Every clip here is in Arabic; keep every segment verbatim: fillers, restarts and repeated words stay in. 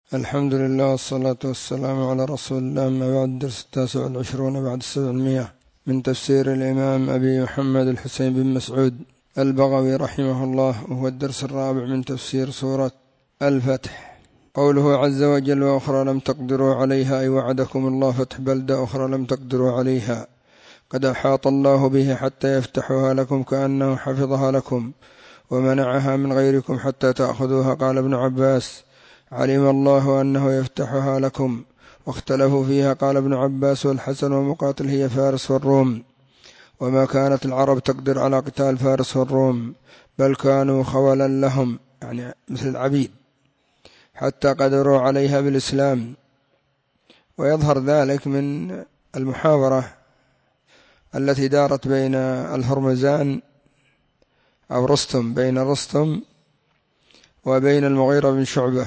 الحمد لله والصلاة والسلام على رسول الله. أما بعد، الدرس التاسع والعشرون بعد السبعمائة من تفسير الإمام أبي محمد الحسين بن مسعود البغوي رحمه الله، وهو الدرس الرابع من تفسير سورة الفتح. قوله عز وجل: وأخرى لم تقدروا عليها، أي وعدكم الله فتح بلدة أخرى لم تقدروا عليها قد أحاط الله به حتى يفتحها لكم كأنه حفظها لكم ومنعها من غيركم حتى تأخذوها. قال ابن عباس: علم الله أنه يفتحها لكم، واختلفوا فيها. قال ابن عباس والحسن ومقاتل: هي فارس والروم، وما كانت العرب تقدر على قتال فارس والروم، بل كانوا خولا لهم، يعني مثل العبيد، حتى قدروا عليها بالإسلام. ويظهر ذلك من المحاورة التي دارت بين الهرمزان أو رستم، بين رستم وبين المغيرة بن شعبة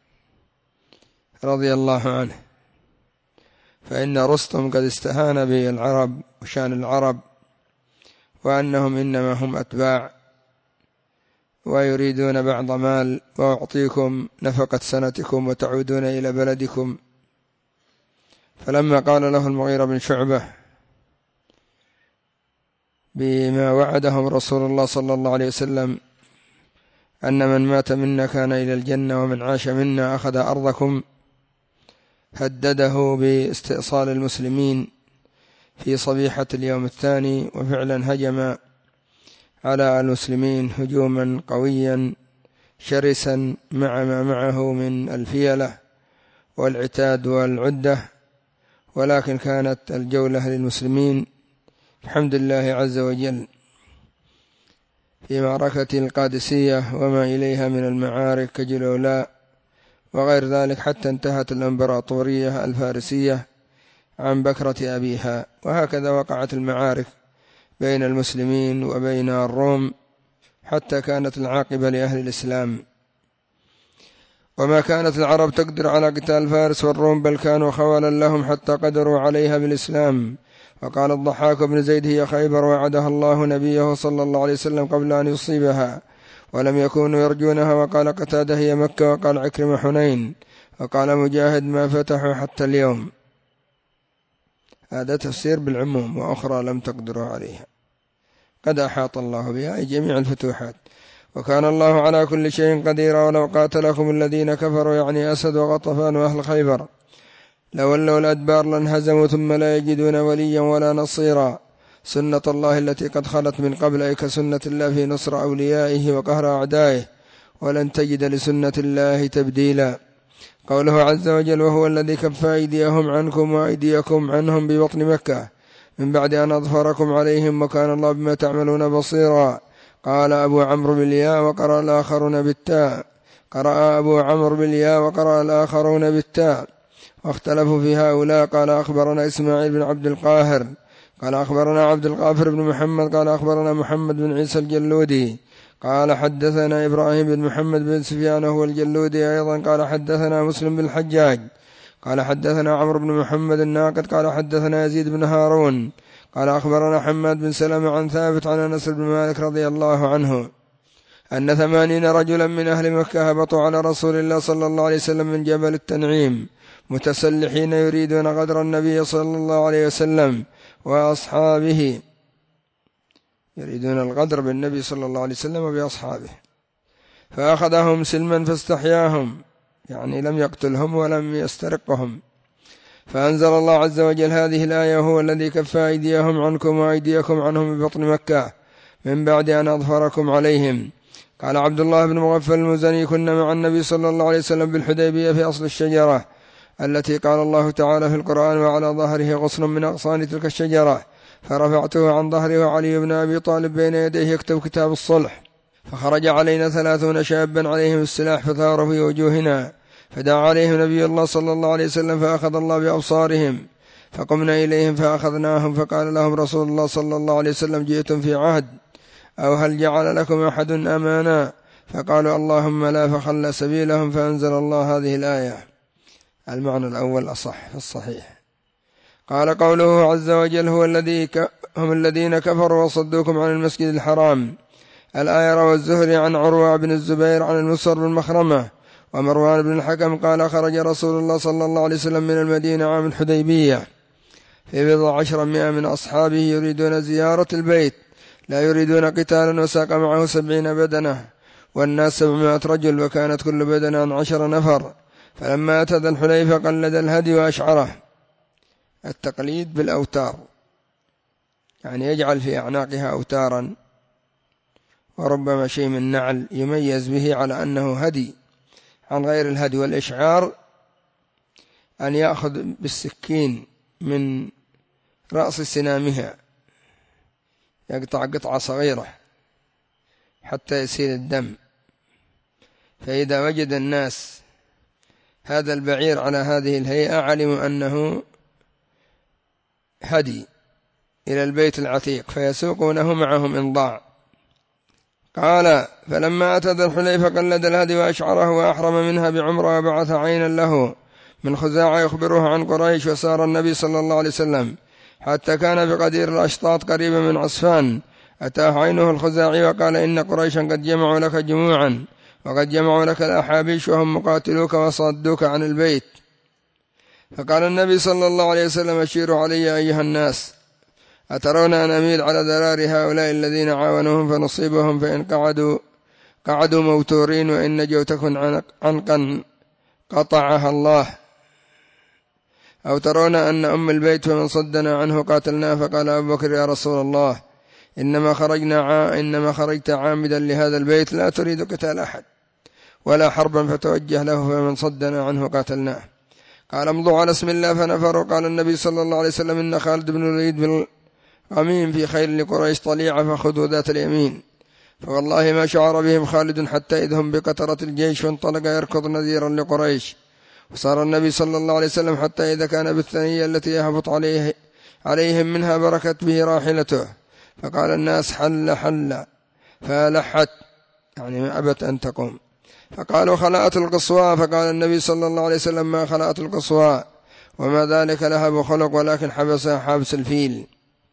رضي الله عنه. فإن رستم قد استهان بالعرب وشان العرب، وأنهم إنما هم أتباع ويريدون بعض مال، وأعطيكم نفقة سنتكم وتعودون إلى بلدكم. فلما قال له المغيرة بن شعبة بما وعدهم رسول الله صلى الله عليه وسلم أن من مات منا كان إلى الجنة ومن عاش منا أخذ أرضكم، هدده باستئصال المسلمين في صبيحة اليوم الثاني، وفعلا هجم على المسلمين هجوما قويا شرسا مع ما معه من الفيلة والعتاد والعدة. ولكن كانت الجولة للمسلمين بحمد الله عز وجل في معركة القادسية وما إليها من المعارك كجلولاء وغير ذلك، حتى انتهت الإمبراطورية الفارسية عن بكرة أبيها. وهكذا وقعت المعارك بين المسلمين وبين الروم حتى كانت العاقبة لأهل الإسلام. وما كانت العرب تقدر على قتال فارس والروم، بل كانوا خولا لهم حتى قدروا عليها بالإسلام. وقال الضحاك بن زيد: هي خيبر وعدها الله نبيه صلى الله عليه وسلم قبل أن يصيبها، ولم يكونوا يرجونها. وقال قتادة: هي مكة. وقال عكرمة: حنين. وقال مجاهد: ما فتحوا حتى اليوم. هذا تفسير بالعموم: وأخرى لم تقدروا عليها قد أحاط الله بها، أي جميع الفتوحات، وكان الله على كل شيء قديرا. ولو قاتلكم الذين كفروا، يعني أسد وغطفان وأهل خيبر، لولوا الأدبار لانهزموا ثم لا يجدون وليا ولا نصيرا. سنة الله التي قد خلت من قبل، أي كسنة الله في نصر أوليائه وقهر أعدائه، ولن تجد لسنة الله تبديلا. قوله عز وجل: وهو الذي كف أيديهم عنكم وأيديكم عنهم ببطن مكة من بعد أن أظفركم عليهم، وكان الله بما تعملون بصيرا. قال أبو عمرو بالياء وقرأ الآخرون بالتاء. قرأ أبو عمرو بالياء وقرأ الآخرون بالتاء، واختلفوا في هؤلاء. قال أخبرنا إسماعيل بن عبد القاهر قال أخبرنا عبد الغافر بن محمد قال أخبرنا محمد بن عيسى الجلودي قال حدثنا إبراهيم بن محمد بن سفيان هو الجلودي أيضا قال حدثنا مسلم بن الحجاج قال حدثنا عمرو بن محمد الناقد قال حدثنا يزيد بن هارون قال أخبرنا حماد بن سلمة عن ثابت عن أنس بن مالك رضي الله عنه أن ثمانين رجلا من أهل مكة هبطوا على رسول الله صلى الله عليه وسلم من جبل التنعيم متسلحين يريدون غدر النبي صلى الله عليه وسلم وأصحابه، يريدون الغدر بالنبي صلى الله عليه وسلم وبأصحابه. فأخذهم سلما فاستحياهم، يعني لم يقتلهم ولم يسترقهم. فأنزل الله عز وجل هذه الآية: هو الذي كف أيديهم عنكم وأيديكم عنهم ببطن مكة من بعد أن أظفركم عليهم. قال عبد الله بن مغفل المزني: كنا مع النبي صلى الله عليه وسلم بالحديبية في أصل الشجرة التي قال الله تعالى في القرآن: وعلى ظهره غصن من أغصان تلك الشجرة، فرفعته عن ظهره وعلي بن أبي طالب بين يديه يكتب كتاب الصلح، فخرج علينا ثلاثون شابا عليهم السلاح فثاروا في وجوهنا، فدعا عليهم نبي الله صلى الله عليه وسلم فأخذ الله بأبصارهم، فقمنا إليهم فأخذناهم، فقال لهم رسول الله صلى الله عليه وسلم: جئتم في عهد، أو هل جعل لكم أحد أمانا؟ فقالوا: اللهم لا، فخلى سبيلهم. فأنزل الله هذه الآية. المعنى الأول أصح في الصحيح. قال قوله عز وجل: هو الذي ك... هم الذين كفروا وصدوكم عن المسجد الحرام. الآية روى الزهري عن عروة بن الزبير عن المسور بن مخرمة ومروان بن الحكم قال خرج رسول الله صلى الله عليه وسلم من المدينة عام الحديبية في بضع عشر مئة من أصحابه يريدون زيارة البيت لا يريدون قتالا، وساق معه سبعين بدنة والناس سبعمائة رجل، وكانت كل بدنة عن عشر نفر. فلما أتى ذا الحليفة قلد الهدي وأشعره. التقليد بالأوتار يعني يجعل في أعناقها أوتارا وربما شيء من نعل يميز به على أنه هدي عن غير الهدي. والإشعار أن يأخذ بالسكين من رأس سنامها يقطع قطعة صغيرة حتى يسيل الدم، فإذا وجد الناس هذا البعير على هذه الهيئة علموا أنه هدي إلى البيت العتيق فيسوقونه معهم إن ضاع. قال فلما أتى ذا الحليفة قلد الهدي وأشعره وأحرم منها بعمره، وبعث عينا له من خزاعة يخبره عن قريش. وسار النبي صلى الله عليه وسلم حتى كان بقدير الأشطاط قريبا من عصفان. أتاه عينه الخزاعي وقال إن قريشا قد جمعوا لك جموعا، وقد جمعوا لك الأحابيش وهم مقاتلوك وصدوك عن البيت. فقال النبي صلى الله عليه وسلم أشيروا علي أيها الناس، أترون أن أميل على ذرار هؤلاء الذين عاونوهم فنصيبهم، فإن قعدوا قعدوا موتورين، وإن نجوا تكن عنقا قطعها الله، أو ترون أن أم البيت فمن صدنا عنه قاتلناه. فقال أبو بكر يا رسول الله إنما خرجنا ع... إنما خرجت عامدا لهذا البيت لا تريد قتال أحد ولا حربا، فتوجه له فمن صدنا عنه قاتلناه. قال امضوا على اسم الله فنفروا. قال النبي صلى الله عليه وسلم إن خالد بن الوليد بن الغميم في خيل لقريش طليعة فخذوا ذات اليمين. فوالله ما شعر بهم خالد حتى إذ هم بقطرة الجيش، وانطلق يركض نذيرا لقريش. وصار النبي صلى الله عليه وسلم حتى إذا كان بالثنية التي يهبط عليه عليهم منها بركت به راحلته، فقال الناس حل حل، فلحت يعني أبت أن تقوم. فقالوا خلأت القصوى. فقال النبي صلى الله عليه وسلم ما خلأت القصوى، وما ذلك لها بخلق، ولكن حبسها حابس الفيل.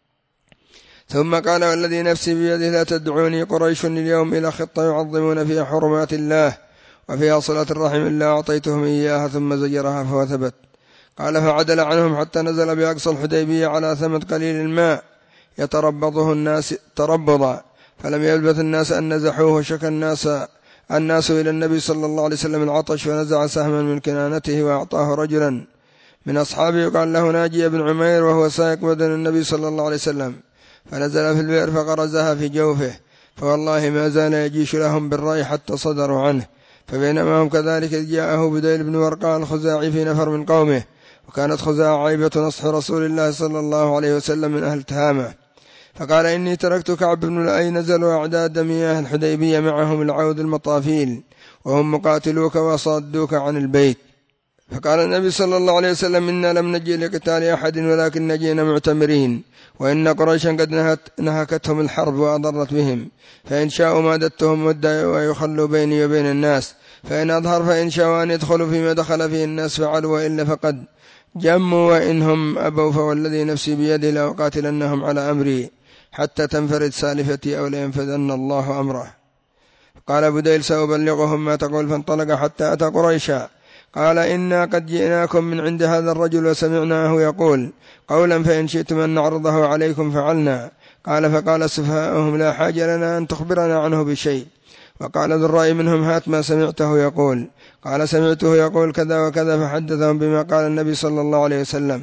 ثم قال والذي نفسي بيده لا تدعوني قريش اليوم إلى خطة يعظمون فيها حرمات الله وفيها صلة الرحم إلا أعطيتهم إياها. ثم زجرها فهو ثبت. قال فعدل عنهم حتى نزل بأقصى الحديبية على ثمد قليل الماء يتربضه الناس تربضا، فلم يلبث الناس أن نزحوه. وشكى الناس الناس إلى النبي صلى الله عليه وسلم العطش، ونزع سهما من كنانته وأعطاه رجلا من أصحابه يقال له ناجي بن عمير، وهو سائق بدن النبي صلى الله عليه وسلم، فنزل في البئر فغرزها في جوفه، فوالله ما زال يجيش لهم بالرأي حتى صدروا عنه. فبينما هم كذلك جاءه بديل بن ورقاء الخزاعي في نفر من قومه، وكانت خزاعة عيبة نصح رسول الله صلى الله عليه وسلم من أهل تهامة، فقال إني تركت كعب بن لؤي نزلوا أعداد مياه الحديبية معهم العود المطافيل، وهم مقاتلوك وصادوك عن البيت. فقال النبي صلى الله عليه وسلم إنا لم نجي لقتال أحد ولكن نجينا معتمرين، وإن قريشا قد نهت نهكتهم الحرب وأضرت بهم، فإن شاءوا مادتهم مدة ويخلوا بيني وبين الناس، فإن أظهر فإن شاءوا أن يدخلوا فيما دخل فيه الناس فعلوا، وإلا فقد جموا، وإنهم أبوا فوالذي نفسي بيده لأقاتلنهم على أمري حتى تنفرد سالفتي أو لينفذن الله أمره. قال بديل سأبلغهم ما تقول. فانطلق حتى أتى قريشا. قال إنا قد جئناكم من عند هذا الرجل وسمعناه يقول قولا فإن شئتم أن نعرضه عليكم فعلنا. قال فقال سفهاؤهم لا حاجة لنا أن تخبرنا عنه بشيء. وقال ذو الرأي منهم هات ما سمعته يقول. قال سمعته يقول كذا وكذا، فحدثهم بما قال النبي صلى الله عليه وسلم.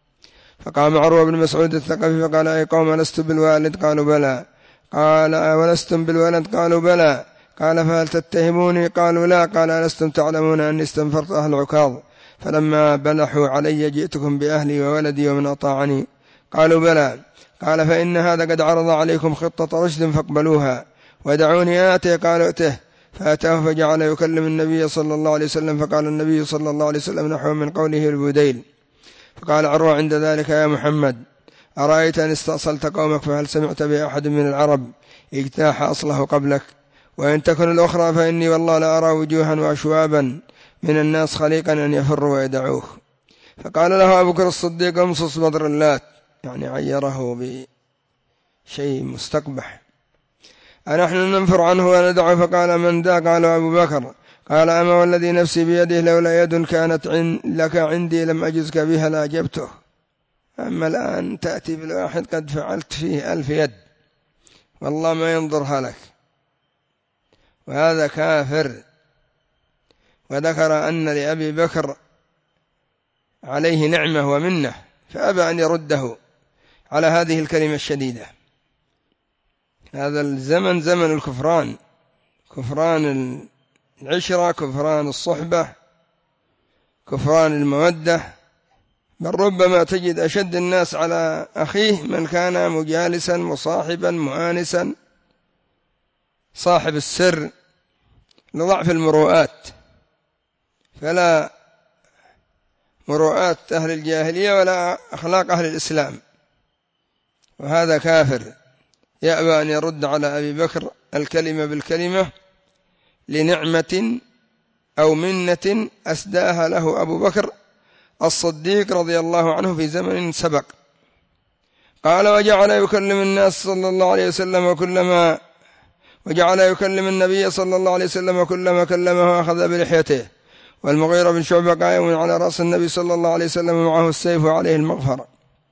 فقام عروة بن مسعود الثقفي فقال أي قوم لست بالوالد؟ قالوا بلى. قال أولستم بالولد؟ قالوا بلى. قال فهل تتهموني؟ قالوا لا. قال ألستم تعلمون أني استنفرت أهل عكاظ فلما بلحوا علي جئتكم بأهلي وولدي ومن أطاعني؟ قالوا بلى. قال فإن هذا قد عرض عليكم خطة رشد فاقبلوها ودعوني آته. قالوا ائته. فأتاه فجعل يكلم النبي صلى الله عليه وسلم، فقال النبي صلى الله عليه وسلم نحو من قوله البديل. فقال عروة عند ذلك يا محمد أرأيت أن استأصلت قومك فهل سمعت بأحد من العرب اجتاح أصله قبلك؟ وإن تكن الأخرى فإني والله لا أرى وجوها وأشوابا من الناس خليقا أن يفروا ويدعوه. فقال له أبو بكر الصديق امصص بدر اللات، يعني عيره بشيء مستقبح، أنحن ننفر عنه وندعه؟ فقال من ذا؟ قالوا أبو بكر. قال أما والذي نفسي بيده لولا يد كانت لك عندي لم أجزك بها لأجبته. أما الآن تأتي بالواحد قد فعلت فيه ألف يد والله ما ينظرها لك، وهذا كافر. وذكر أن لأبي بكر عليه نعمة ومنة فأبى أن يرده على هذه الكلمة الشديدة. هذا الزمن زمن الكفران، كفران العشرة، كفران الصحبة، كفران المودة، بل ربما تجد أشد الناس على أخيه من كان مجالسا مصاحبا مؤانسا صاحب السر لضعف المروءات، فلا مروءات أهل الجاهلية ولا أخلاق أهل الإسلام. وهذا كافر يأبى أن يرد على أبي بكر الكلمة بالكلمة لنعمة أو منة أسداها له أبو بكر الصديق رضي الله عنه في زمن سبق. قال وجعل يكلم الناس صلى الله عليه وسلم وكلما وجعل يكلم النبي صلى الله عليه وسلم وكلما كلمه أخذ بلحيته. والمغيرة بن شعبة قائم على رأس النبي صلى الله عليه وسلم معه السيف وعليه المغفر،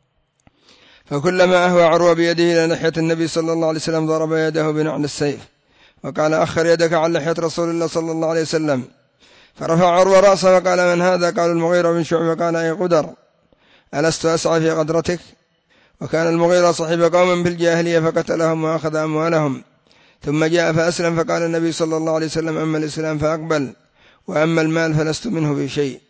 فكلما أهوى عروة بيده إلى لحية النبي صلى الله عليه وسلم ضرب يده بنعل السيف وقال أخر يدك عن لحية رسول الله صلى الله عليه وسلم. فرفع عروة رأسه وقال من هذا؟ قال المغيرة بن شعبة. قال أي قدر ألست أسعى في قدرتك؟ وكان المغيرة صاحب قوم في الجاهلية فقتلهم وأخذ أموالهم، ثم جاء فأسلم، فقال النبي صلى الله عليه وسلم أما الإسلام فأقبل، وأما المال فلست منه بشيء.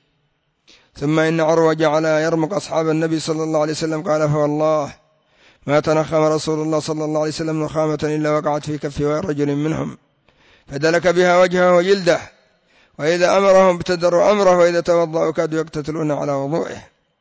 ثم إن عروة جعل يرمق أصحاب النبي صلى الله عليه وسلم. قال فوالله ما تنخم رسول الله صلى الله عليه وسلم نخامة إلا وقعت في كف رجل منهم فدلك بها وجهه وجلده، وإذا أمرهم ابتدروا أمره، وإذا توضأوا كادوا يقتتلون على وضوئه.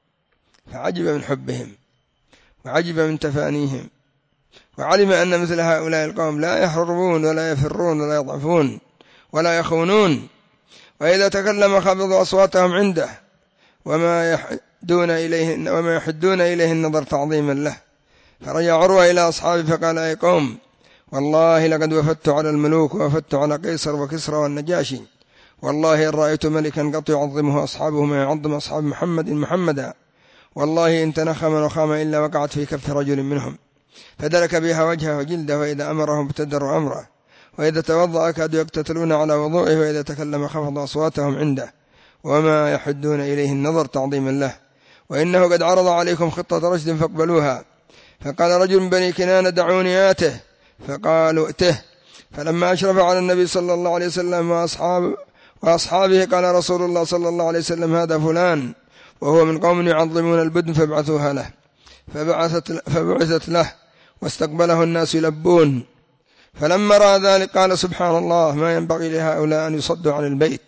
فعجب من حبهم وعجب من تفانيهم، وعلم أن مثل هؤلاء القوم لا يحربون ولا يفرون ولا يضعفون ولا يخونون، وإذا تكلم خفضوا أصواتهم عنده وما يحدون إليه وما يحدون إليه النظر تعظيما له. فرجع عروة إلى أصحابه فقال أي قوم والله لقد وفدت على الملوك ووفدت على قيصر وكسرى والنجاشي، والله إن رأيت ملكا قط يعظمه أصحابه ما يعظم أصحاب محمد محمدا، والله إن تنخم نخامة إلا وقعت في كف رجل منهم فدلك بها وجهه وجلده، وإذا أمرهم ابتدروا أمره، وإذا توضأ كادوا يقتتلون على وضوئه، وإذا تكلم خفض أصواتهم عنده وما يحدون إليه النظر تعظيما له. وإنه قد عرض عليكم خطة رشد فاقبلوها. فقال رجل من بني كنانة دعوني آته، فقالوا ائته. فلما أشرف على النبي صلى الله عليه وسلم وأصحاب وأصحابه قال رسول الله صلى الله عليه وسلم هذا فلان وهو من قوم يعظمون البدن فابعثوها له. فبعثت, فبعثت له واستقبله الناس يلبون. فلما رأى ذلك قال سبحان الله ما ينبغي لهؤلاء أن يصدوا عن البيت.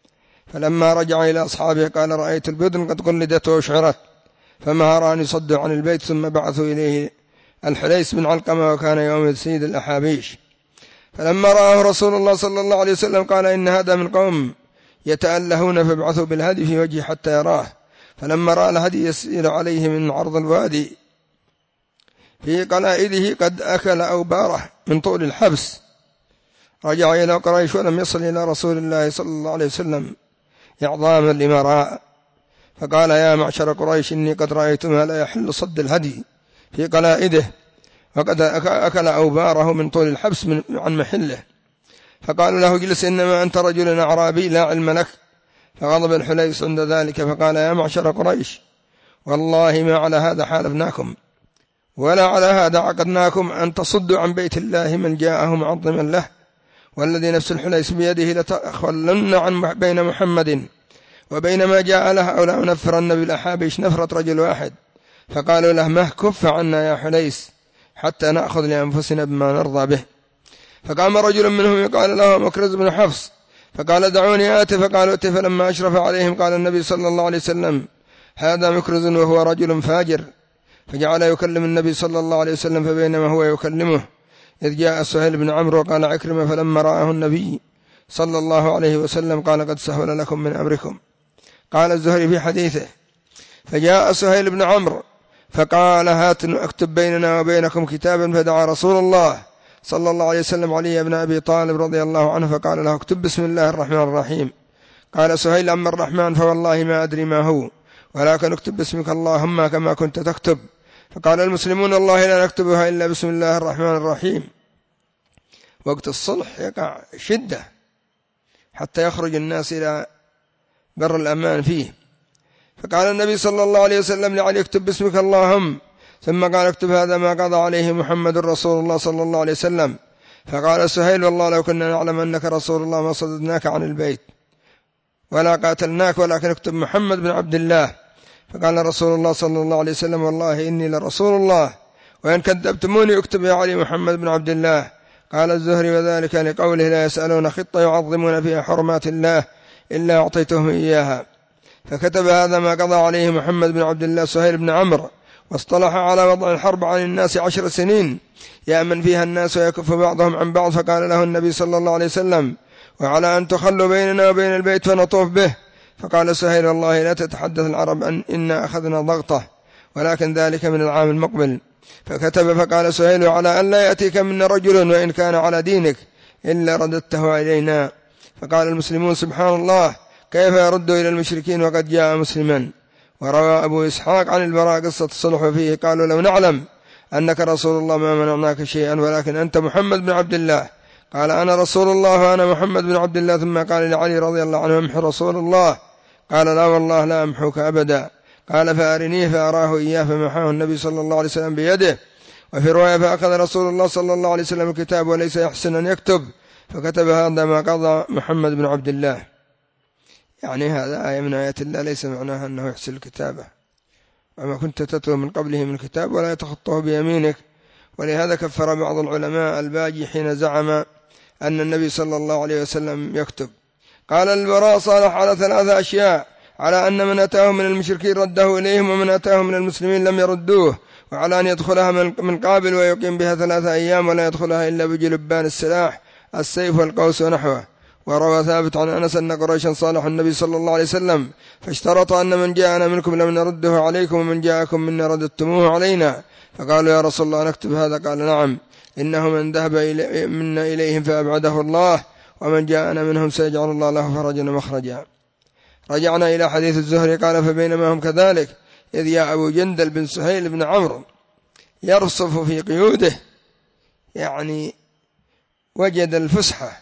فلما رجع إلى أصحابه قال رأيت البدن قد قلدت وأشعرت فما أرى أن يصدوا عن البيت. ثم بعثوا إليه الحليس بن علقمة وكان يوم سيد الأحابيش. فلما رآه رسول الله صلى الله عليه وسلم قال إن هذا من قوم يتألهون فابعثوا بالهدي في وجهه حتى يراه. فلما رأى الهدي يسير عليه من عرض الوادي في قلائده قد أكل أوباره من طول الحبس رجع إلى قريش ولم يصل إلى رسول الله صلى الله عليه وسلم إعظاما لما رأى. فقال يا معشر قريش إني قد رأيت ما لا يحل صد الهدي في قلائده وقد أكل أوباره من طول الحبس من عن محله. فقالوا له اجلس إنما أنت رجل أعرابي لا علم لك. فغضب الحليس عند ذلك فقال يا معشر قريش والله ما على هذا حالفناكم ولا على هذا عقدناكم أن تصدوا عن بيت الله من جاءه معظما له، والذي نفس الحليس بيده لتخلن عن بين محمد وبين ما جاء له أو لا نفرن بالأحابيش نفرة رجل واحد. فقالوا له مه كف عنا يا حليس حتى نأخذ لأنفسنا بما نرضى به. فقام رجل منهم يقال له مكرز بن حفص فقال دعوني آتي. فقالوا ائت. فلما أشرف عليهم قال النبي صلى الله عليه وسلم هذا مكرز وهو رجل فاجر. فجعل يكلم النبي صلى الله عليه وسلم فبينما هو يكلمه إذ جاء سهيل بن عمرو وقال عكرمة فلما رآه النبي صلى الله عليه وسلم قال قد سهل لكم من أمركم. قال الزهري في حديثه فجاء سهيل بن عمرو فقال هات اكتب بيننا وبينكم كتابا. فدعا رسول الله صلى الله عليه وسلم علي بن أبي طالب رضي الله عنه فقال له اكتب بسم الله الرحمن الرحيم. قال سهيل أما الرحمن فوالله ما أدري ما هو، ولكن اكتب باسمك اللهم كما كنت تكتب. فقال المسلمون الله لا نكتبها إلا بسم الله الرحمن الرحيم. وقت الصلح يقع شدة حتى يخرج الناس إلى بر الأمان فيه. فقال النبي صلى الله عليه وسلم لعلي اكتب باسمك اللهم، ثم قال اكتب هذا ما قضى عليه محمد رسول الله صلى الله عليه وسلم. فقال سهيل والله لو كنا نعلم أنك رسول الله ما صددناك عن البيت ولا قاتلناك، ولكن اكتب محمد بن عبد الله. فقال رسول الله صلى الله عليه وسلم والله إني لرسول الله، وإن كذبتموني اكتب يا علي محمد بن عبد الله. قال الزهري وذلك لقوله لا يسألون خطة يعظمون فيها حرمات الله إلا أعطيتهم إياها. فكتب هذا ما قضى عليه محمد بن عبد الله سهيل بن عمرو، واصطلح على وضع الحرب عن الناس عشر سنين يأمن فيها الناس ويكف بعضهم عن بعض. فقال له النبي صلى الله عليه وسلم وعلى أن تخلوا بيننا وبين البيت فنطوف به. فقال سهيل والله لا تتحدث العرب أن إنا أخذنا ضغطه، ولكن ذلك من العام المقبل. فكتب فقال سهيل على أن لا يأتيك منا رجل وإن كان على دينك إلا رددته إلينا. فقال المسلمون سبحان الله كيف يرد إلى المشركين وقد جاء مسلما. وروى أبو إسحاق عن البراء قصة الصلح فيه قالوا لو نعلم أنك رسول الله ما منعناك شيئا، ولكن أنت محمد بن عبد الله. قال أنا رسول الله وأنا محمد بن عبد الله. ثم قال لعلي رضي الله عنه امح رسول الله. قال لا والله لا أمحوك أبدا. قال فأرنيه فأراه إياه فمحاه النبي صلى الله عليه وسلم بيده. وفي رواية فأخذ رسول الله صلى الله عليه وسلم الكتاب وليس يحسن أن يكتب، فكتب هذا ما قضى محمد بن عبد الله. يعني هذا آية من آيات الله ليس معناها أنه يحسن الكتابة، وما كنت تتلو من قبله من الكتاب ولا يتخطه بيمينك. ولهذا كفر بعض العلماء الباجي حين زعم أن النبي صلى الله عليه وسلم يكتب. قال البراء صالح على ثلاثة أشياء: على أن من أتاه من المشركين رده إليهم، ومن أتاه من المسلمين لم يردوه، وعلى أن يدخلها من قابل ويقيم بها ثلاثة أيام ولا يدخلها إلا بجلبان السلاح السيف والقوس ونحوه. وروى ثابت عن أنس أن قريشا صالحوا النبي صلى الله عليه وسلم فاشترط أن من جاءنا منكم لم نرده عليكم ومن جاءكم منا رددتموه علينا. فقالوا يا رسول الله نكتب هذا؟ قال نعم، إنه من ذهب منا إليهم فأبعده الله، ومن جاءنا منهم سيجعل الله له فرجا مخرجا. رجعنا إلى حديث الزهري قال فبينما هم كذلك إذ يا أبو جندل بن سهيل بن عمرو يرصف في قيوده، يعني وجد الفسحة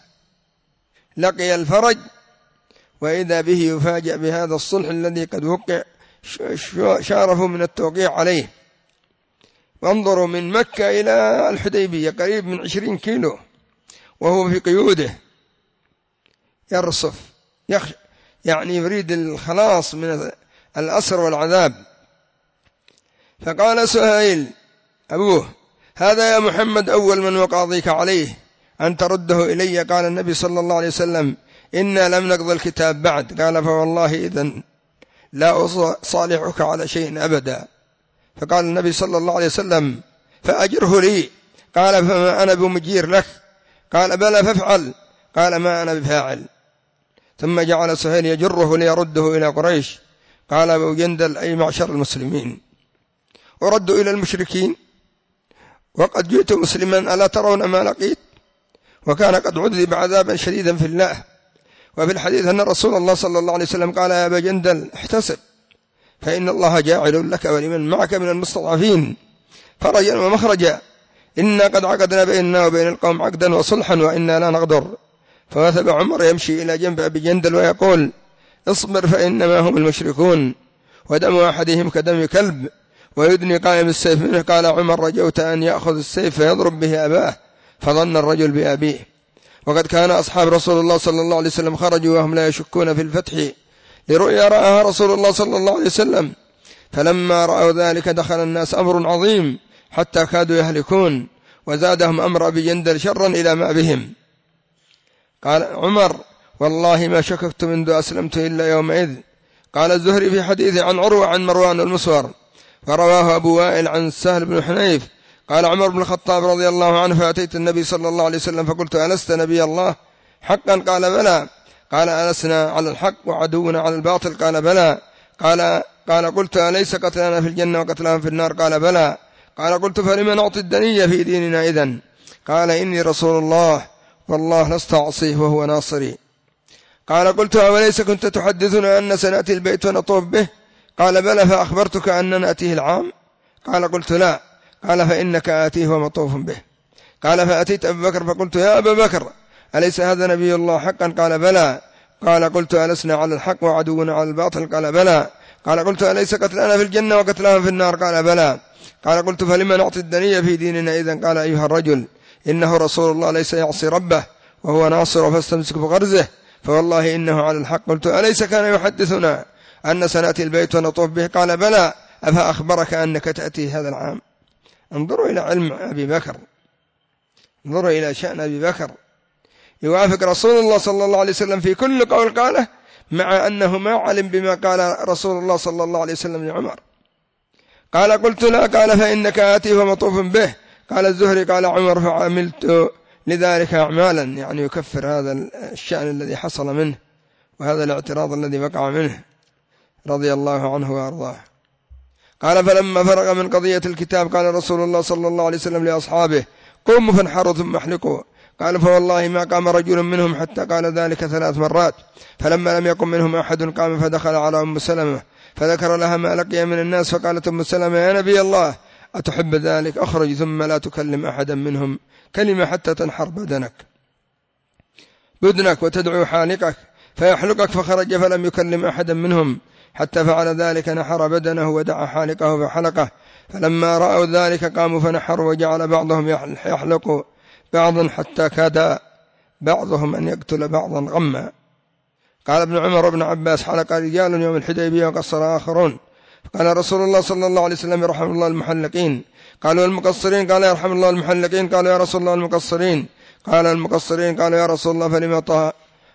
لقي الفرج، وإذا به يفاجأ بهذا الصلح الذي قد وقع شارفوا من التوقيع عليه. وانظروا من مكة إلى الحديبية قريب من عشرين كيلو وهو في قيوده يرصف يخش يعني يريد الخلاص من الأسر والعذاب. فقال سهيل أبوه هذا يا محمد أول من وقاضيك عليه أن ترده إلي. قال النبي صلى الله عليه وسلم إنا لم نقضي الكتاب بعد. قال فوالله إذن لا أصالحك على شيء أبدا. فقال النبي صلى الله عليه وسلم فأجره لي. قال فما أنا بمجير لك. قال بلى فافعل. قال ما أنا بفاعل. ثم جعل سهيل يجره ليرده إلى قريش. قال أبو جندل أي معشر المسلمين وردوا إلى المشركين وقد جئت مسلما ألا ترون ما لقيت؟ وكان قد عذب عذابا شديدا في الله. وفي الحديث أن رسول الله صلى الله عليه وسلم قال يا أبا جندل احتسب فإن الله جاعل لك ولمن معك من المستضعفين فرجا ومخرجا. إنا قد عقدنا بيننا وبين القوم عقدا وصلحا وإنا لا نغدر. فوثب عمر يمشي إلى جنب أبي جندل ويقول اصبر فإنما هم المشركون ودم أحدهم كدم كلب ويدني قائم السيف منه. قال عمر رجوت أن يأخذ السيف فيضرب به أباه، فظن الرجل بأبيه. وقد كان أصحاب رسول الله صلى الله عليه وسلم خرجوا وهم لا يشكون في الفتح لرؤيا رآها رسول الله صلى الله عليه وسلم. فلما رأوا ذلك دخل الناس أمر عظيم حتى كادوا يهلكون، وزادهم أمر أبي جندل شرا إلى ما بهم. قال عمر والله ما شككت منذ أسلمت إلا يومئذ. قال الزهري في حديث عن عروة عن مروان المسور فرواه أبو وائل عن سهل بن حنيف قال عمر بن الخطاب رضي الله عنه فأتيت النبي صلى الله عليه وسلم فقلت ألست نبي الله حقا؟ قال بلى. قال ألسنا على الحق وعدونا على الباطل؟ قال بلى. قال قال قلت أليس قتلنا في الجنة وقتلهم في النار؟ قال بلى. قال قلت فلما نعطي الدنية في ديننا إذن؟ قال إني رسول الله والله لست أعصيه وهو ناصري. قال قلت أوليس كنت تحدثنا أن سنأتي البيت ونطوف به؟ قال بلى فأخبرتك أننا نأتيه العام؟ قال قلت لا. قال فإنك آتيه ومطوف به. قال فأتيت أبي بكر فقلت يا أبا بكر أليس هذا نبي الله حقا؟ قال بلى. قال قلت ألسنا على الحق وعدونا على الباطل؟ قال بلى. قال قلت أليس قتلنا في الجنة وقتلهم في النار؟ قال بلى. قال قلت فلما نعطي الدنيا في ديننا إذن؟ قال أيها الرجل إنه رسول الله ليس يعصي ربه وهو ناصر فاستمسك بغرزه فوالله إنه على الحق. قلت أليس كان يحدثنا أن سنأتي البيت ونطوف به؟ قال بلى. أفأخبرك أنك تأتي هذا العام؟ انظروا إلى علم أبي بكر، انظروا إلى شأن أبي بكر، يوافق رسول الله صلى الله عليه وسلم في كل قول قاله، مع أنه ما علم بما قال رسول الله صلى الله عليه وسلم لعمر. قال قلت لا. قال فإنك آتي ومطوف به. قال الزهري قال عمر فعملت لذلك أعمالا، يعني يكفر هذا الشأن الذي حصل منه وهذا الاعتراض الذي وقع منه رضي الله عنه وأرضاه. قال فلما فرغ من قضية الكتاب قال رسول الله صلى الله عليه وسلم لأصحابه قوموا فانحروا ثم احلقوا. قال فوالله ما قام رجل منهم حتى قال ذلك ثلاث مرات، فلما لم يقم منهم أحد قام فدخل على أم سلمة فذكر لها ما لقي من الناس، فقالت أم سلمة يا نبي الله أتحب ذلك؟ أخرج ثم لا تكلم أحدا منهم كلمة حتى تنحر بدنك بدنك وتدعو حالقك فيحلقك. فخرج فلم يكلم أحدا منهم حتى فعل ذلك، نحر بدنه ودعا حالقه فحلقه. فلما رأوا ذلك قاموا فنحروا وجعل بعضهم يحلق بعضا حتى كاد بعضهم أن يقتل بعضا غما. قال ابن عمر وابن عباس حلق رجال يوم الحديبية وقصر آخرون. قال رسول الله صلى الله عليه وسلم يرحم الله المحلقين. قالوا المقصرين. قال يرحم الله المحلقين. قالوا يا رسول الله المقصرين. قال المقصرين. قالوا يا رسول الله فلما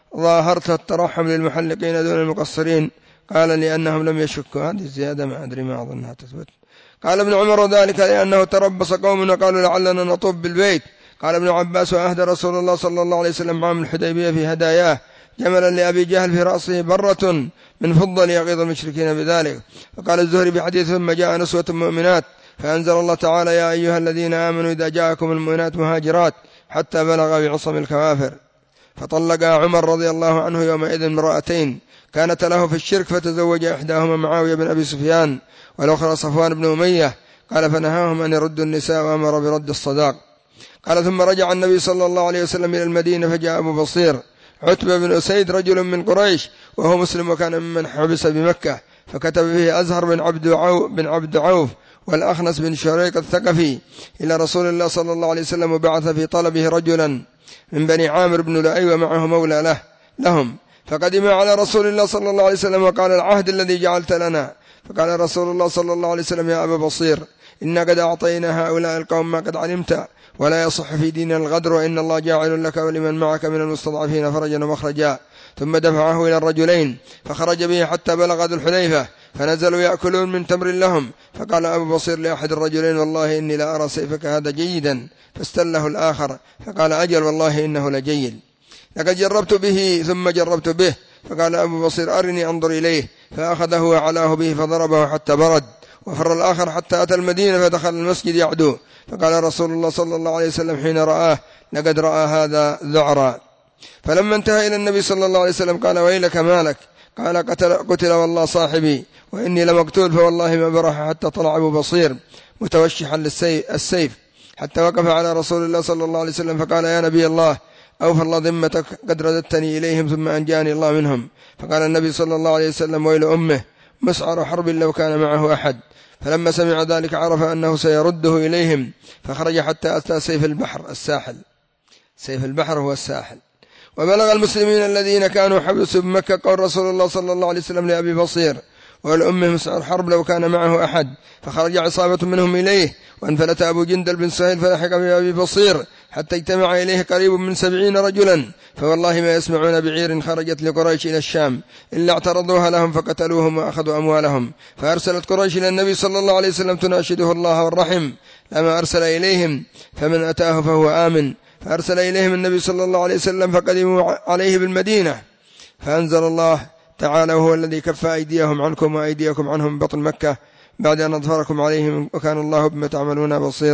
ظاهرت الترحم للمحلقين دون المقصرين؟ قال لأنهم لم يشكوا. هذه الزيادة ما أدري ما أظنها تثبت. قال ابن عمر ذلك لأنه تربص قوم وقالوا لعلنا نطوف بالبيت. قال ابن عباس وأهدى رسول الله صلى الله عليه وسلم عام الحديبية في هداياه جملا لأبي جهل في رأسه برة من فضة ليغيظ المشركين بذلك. فقال الزهري بحديث ثم جاء نسوة مؤمنات فأنزل الله تعالى يا أيها الذين آمنوا إذا جاءكم المؤمنات مهاجرات حتى بلغ بعصم الكوافر. فطلق عمر رضي الله عنه يومئذ امرأتين كانت له في الشرك فتزوج إحداهما معاوية بن أبي سفيان والأخرى صفوان بن أمية. قال فنهاهم أن يردوا النساء وأمر برد الصداق. قال ثم رجع النبي صلى الله عليه وسلم إلى المدينة فجاء أبو بصير عتبة بن أسيد رجل من قريش وهو مسلم وكان ممن حبس بمكة، فكتب فيه أزهر بن عبد عوف, بن عبد عوف والأخنس بن شريق الثقفي إلى رسول الله صلى الله عليه وسلم، وبعث في طلبه رجلا من بني عامر بن لؤي ومعه مولى له لهم. فقدم على رسول الله صلى الله عليه وسلم وقال العهد الذي جعلت لنا. فقال رسول الله صلى الله عليه وسلم يا أبا بصير إنا قد أعطينا هؤلاء القوم ما قد علمت ولا يصح في دين الغدر، وإن الله جاعل لك ولمن معك من المستضعفين فرجا ومخرجا. ثم دفعه إلى الرجلين فخرج به حتى بلغ ذو الحليفة فنزلوا يأكلون من تمر لهم. فقال أبو بصير لأحد الرجلين والله إني لا أرى سيفك هذا جيدا، فاستله الآخر فقال أجل والله إنه لجيد لقد جربت به ثم جربت به. فقال أبو بصير أرني أنظر إليه، فأخذه وعلاه به فضربه حتى برد، وفر الآخر حتى أتى المدينة فدخل المسجد يعدو. فقال رسول الله صلى الله عليه وسلم حين رآه لقد رأى هذا ذعرا. فلما انتهى إلى النبي صلى الله عليه وسلم قال ويلك مالك؟ قال قتل, قتل والله صاحبي وإني لمقتول، فوالله ما برح حتى طلع أبو بصير متوشحا للسيف حتى وقف على رسول الله صلى الله عليه وسلم فقال يا نبي الله أوفى الله ذمتك قد رددتني إليهم ثم أنجاني الله منهم. فقال النبي صلى الله عليه وسلم ويل أمه مسعر حرب لو كان معه أحد. فلما سمع ذلك عرف أنه سيرده إليهم فخرج حتى أتى سيف البحر الساحل. سيف البحر هو الساحل. وبلغ المسلمين الذين كانوا حبسوا بمكة قول رسول الله صلى الله عليه وسلم لأبي بصير والأمه مسعر حرب لو كان معه أحد. فخرج عصابة منهم إليه وانفلت أبو جندل بن سهيل فلحق بأبي بصير حتى اجتمع إليه قريب من سبعين رجلا. فوالله ما يسمعون بعير خرجت لقريش إلى الشام إلا اعترضوها لهم فقتلوهم وأخذوا أموالهم. فأرسلت قريش إلى النبي صلى الله عليه وسلم تناشده الله والرحم لما أرسل إليهم فمن أتاه فهو آمن. فأرسل إليهم النبي صلى الله عليه وسلم فقدموا عليه بالمدينة فأنزل الله تعالى وهو الذي كف أيديهم عنكم وأيديكم عنهم من بطن مكة بعد أن أظفركم عليهم وكان الله بما تعملون بصيرا.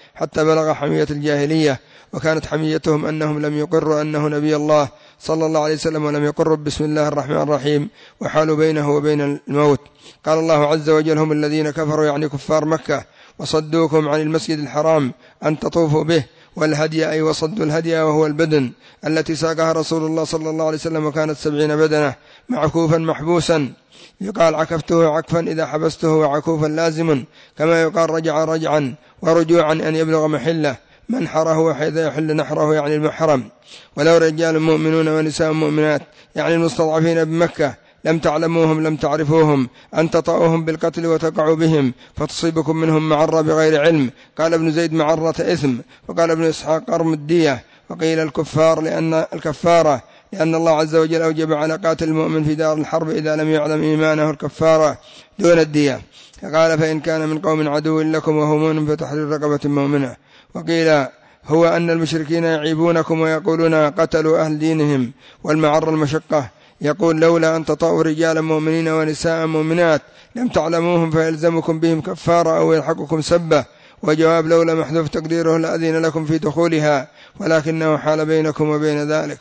حتى بلغ حمية الجاهلية، وكانت حميتهم أنهم لم يقروا أنه نبي الله صلى الله عليه وسلم ولم يقروا بسم الله الرحمن الرحيم، وحالوا بينه وبين الموت. قال الله عز وجل: هم الذين كفروا يعني كفار مكة وصدوكم عن المسجد الحرام أن تطوفوا به، والهدي أي وصدوا الهدي وهو البدن التي ساقها رسول الله صلى الله عليه وسلم، وكانت سبعين بدنة معكوفا محبوسا. يقال عكفته عكفا إذا حبسته، وعكوفا لازم، كما يقال رجع رجعا ورجوعا أن يبلغ محله، منحره وحيث يحل نحره يعني المحرم. ولو رجال مؤمنون ونساء مؤمنات يعني المستضعفين بمكة لم تعلموهم لم تعرفوهم أن تطأوهم بالقتل وتقعوا بهم فتصيبكم منهم معرة بغير علم. قال ابن زيد معرة إثم، وقال ابن إسحاق قرم الدية، وقيل الكفار لأن الكفارة لأن الله عز وجل أوجب على قاتل المؤمن في دار الحرب إذا لم يعلم إيمانه الكفارة دون الدية. قال: فإن كان من قوم عدو لكم وهو مؤمن فتحرير رقبة مؤمنة. وقيل هو أن المشركين يعيبونكم ويقولون قتلوا أهل دينهم، والمعر المشقة، يقول: لولا أن تطأوا رجالا مؤمنين ونساء مؤمنات لم تعلموهم فيلزمكم بهم كفارة أو يلحقكم سبة. وجواب لولا محذوف تقديره لأذن لكم في دخولها، ولكنه حال بينكم وبين ذلك.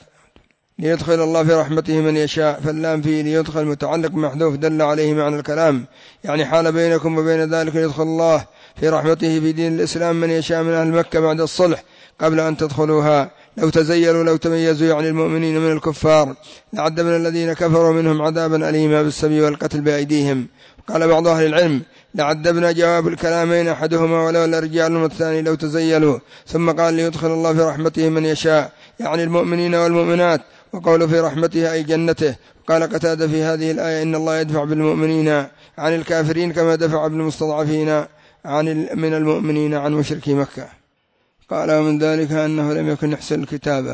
ليدخل الله في رحمته من يشاء، فاللام فيه ليدخل متعلق محذوف دل عليه معنى الكلام، يعني حال بينكم وبين ذلك يدخل الله في رحمته في دين الإسلام من يشاء من أهل مكة بعد الصلح قبل أن تدخلوها. لو تزيلوا لو تميزوا يعني المؤمنين من الكفار لعذبنا الذين كفروا منهم عذابا أليما بالسبي والقتل بأيديهم. قال بعض أهل العلم: لعذبنا جواب الكلامين أحدهما ولو الرجال، والثاني لو تزيلوا. ثم قال: ليدخل الله في رحمته من يشاء يعني المؤمنين والمؤمنات، وقول في رحمته أي جنته. قال قتادة في هذه الآية: إن الله يدفع بالمؤمنين عن الكافرين كما دفع بالمستضعفين عن من المؤمنين عن مشركي مكة. قال: ومن ذلك أنه لم يكن يحسن الكتابة.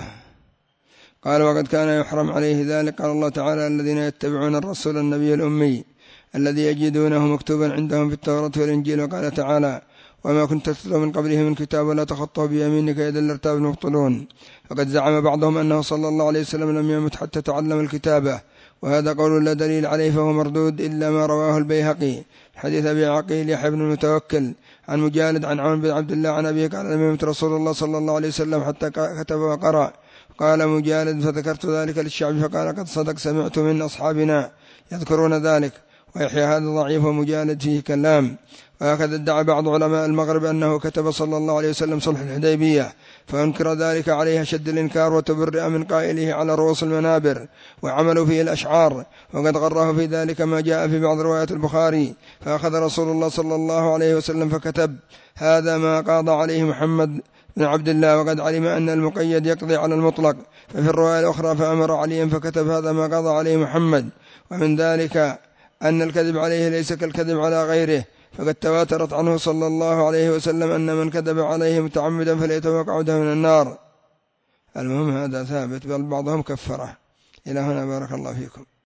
قال: وقد كان يحرم عليه ذلك. قال الله تعالى: الذين يتبعون الرسول النبي الأمي الذي يجدونه مكتوبا عندهم في التوراة والإنجيل. وقال تعالى: وما كنت تتلو من قبله من كتاب ولا تخطه بيمينك إذا لارتاب المبطلون. فقد زعم بعضهم أنه صلى الله عليه وسلم لم يمت حتى تعلم الكتابة، وهذا قول لا دليل عليه فهو مردود، إلا ما رواه البيهقي حديث أبي عقيل يحيى بن المتوكل عن مجالد عن عون بن عبد الله عن أبيه قال: لم يمت رسول الله صلى الله عليه وسلم حتى كتب وقرأ. قال مجالد: فذكرت ذلك للشعب فقال: قد صدق، سمعت من أصحابنا يذكرون ذلك. ويحيى هذا ضعيف ومجالد فيه كلام. وهكذا ادعى بعض علماء المغرب أنه كتب صلى الله عليه وسلم صلح الحديبية، فأنكر ذلك عليه شد الإنكار وتبرئ من قائله على رؤوس المنابر، وعملوا فيه الأشعار. وقد غره في ذلك ما جاء في بعض روايات البخاري: فأخذ رسول الله صلى الله عليه وسلم فكتب: هذا ما قاضى عليه محمد بن عبد الله. وقد علم أن المقيد يقضي على المطلق، ففي الرواية الأخرى: فأمر عليا فكتب: هذا ما قضى عليه محمد. ومن ذلك أن الكذب عليه ليس كالكذب على غيره، فقد تواترت عنه صلى الله عليه وسلم أن من كذب عليه متعمدا فليتوقع عوده من النار. المهم هذا ثابت، بل بعضهم كفره. إلى هنا بارك الله فيكم.